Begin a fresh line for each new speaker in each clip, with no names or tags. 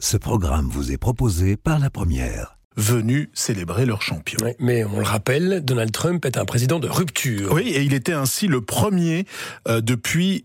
Ce programme vous est proposé par La Première.
Venus célébrer leur champion.
Oui, mais on le rappelle, Donald Trump est un président de rupture.
Oui, et il était ainsi le premier depuis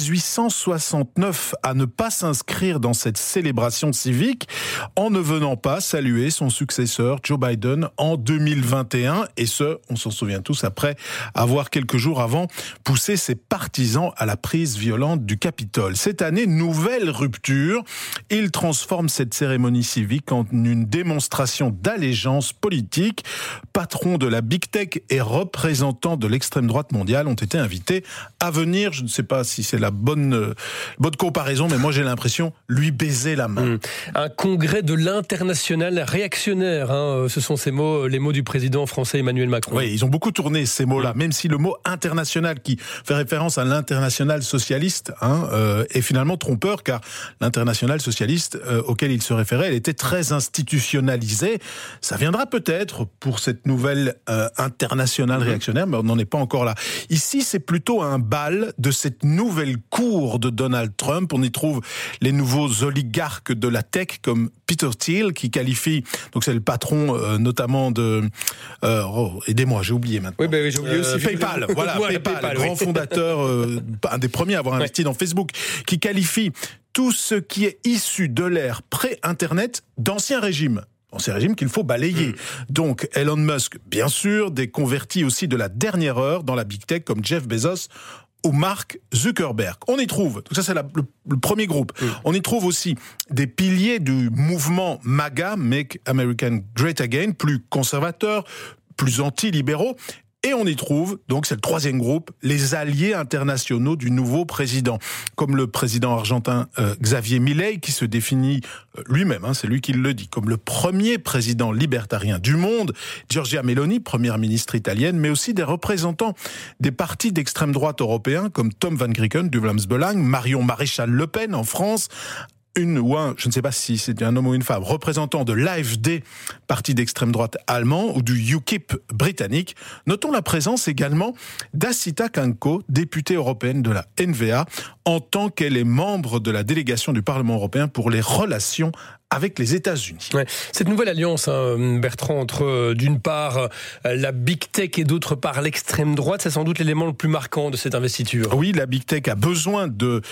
1869 à ne pas s'inscrire dans cette célébration civique en ne venant pas saluer son successeur Joe Biden en 2021. Et ce, on s'en souvient tous, après avoir quelques jours avant poussé ses partisans à la prise violente du Capitole. Cette année, nouvelle rupture. Il transforme cette cérémonie civique en une démonstration d'allégeance politique. Patrons de la Big Tech et représentants de l'extrême droite mondiale ont été invités à venir, je ne sais pas si c'est la bonne comparaison, mais moi j'ai l'impression, lui baiser la main.
Un congrès de l'international réactionnaire, ce sont ces mots, les mots du président français Emmanuel Macron.
Oui, ils ont beaucoup tourné ces mots-là, même si le mot international, qui fait référence à l'international socialiste, est finalement trompeur, car l'international socialiste auquel il se référait, elle était très institutionnalisée. Ça viendra peut-être pour cette nouvelle internationale réactionnaire, mais on n'en est pas encore là. Ici, c'est plutôt un bal de cette nouvelle cour de Donald Trump. On y trouve les nouveaux oligarques de la tech, comme Peter Thiel, qui qualifie, donc c'est le patron notamment de... aidez-moi, j'ai oublié maintenant.
Oui, j'ai oublié aussi.
PayPal, voilà, PayPal, grand fondateur, un des premiers à avoir investi dans Facebook, qui qualifie tout ce qui est issu de l'ère pré-Internet d'ancien régime. Ancien régime qu'il faut balayer. Donc Elon Musk, bien sûr, des convertis aussi de la dernière heure dans la Big Tech comme Jeff Bezos ou Mark Zuckerberg. On y trouve, donc ça c'est le premier groupe, on y trouve aussi des piliers du mouvement MAGA, Make America Great Again, plus conservateurs, plus anti-libéraux. Et on y trouve, donc c'est le troisième groupe, les alliés internationaux du nouveau président, comme le président argentin Xavier Milei, qui se définit lui-même, c'est lui qui le dit, comme le premier président libertarien du monde, Giorgia Meloni, première ministre italienne, mais aussi des représentants des partis d'extrême droite européens, comme Tom Van Grieken du Vlaams Belang, Marion Maréchal Le Pen en France, je ne sais pas si c'est un homme ou une femme, représentant de l'AfD, parti d'extrême droite allemand, ou du UKIP britannique. Notons la présence également d'Asita Kanko, députée européenne de la NVA, en tant qu'elle est membre de la délégation du Parlement européen pour les relations avec les États-Unis.
Ouais. Cette nouvelle alliance, Bertrand, entre d'une part la Big Tech et d'autre part l'extrême droite, c'est sans doute l'élément le plus marquant de cette investiture.
Oui, la Big Tech a besoin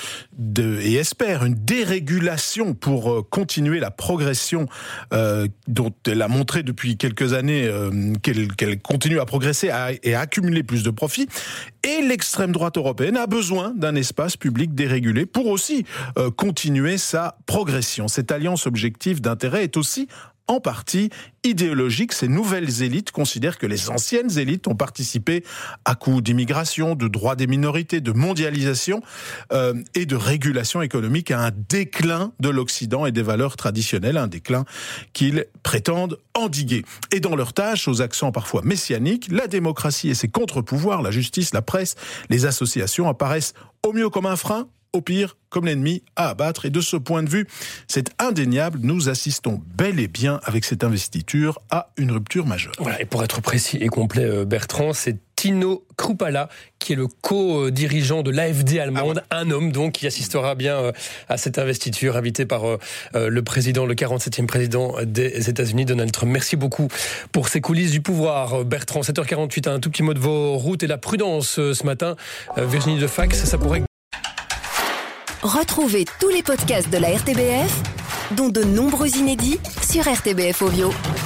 et espère une dérégulation pour continuer la progression dont elle a montré depuis quelques années qu'elle continue à progresser et à accumuler plus de profits. Et l'extrême droite européenne a besoin d'un espace public dérégulé pour aussi continuer sa progression. Cette alliance objective d'intérêt est aussi en partie idéologique. Ces nouvelles élites considèrent que les anciennes élites ont participé à coups d'immigration, de droits des minorités, de mondialisation et de régulation économique à un déclin de l'Occident et des valeurs traditionnelles, un déclin qu'ils prétendent endiguer. Et dans leurs tâches, aux accents parfois messianiques, la démocratie et ses contre-pouvoirs, la justice, la presse, les associations apparaissent au mieux comme un frein, au pire, comme l'ennemi à abattre. Et de ce point de vue, c'est indéniable, nous assistons bel et bien avec cette investiture à une rupture majeure.
Voilà, et pour être précis et complet, Bertrand, c'est Tino Kruppala, qui est le co-dirigeant de l'AfD allemande, un homme donc qui assistera bien à cette investiture, invité par le 47e président des États-Unis, Donald Trump. Merci beaucoup pour ces coulisses du pouvoir, Bertrand. 7h48, un tout petit mot de vos routes et la prudence ce matin. Virginie Defax, ça pourrait...
Retrouvez tous les podcasts de la RTBF, dont de nombreux inédits sur RTBF Audio.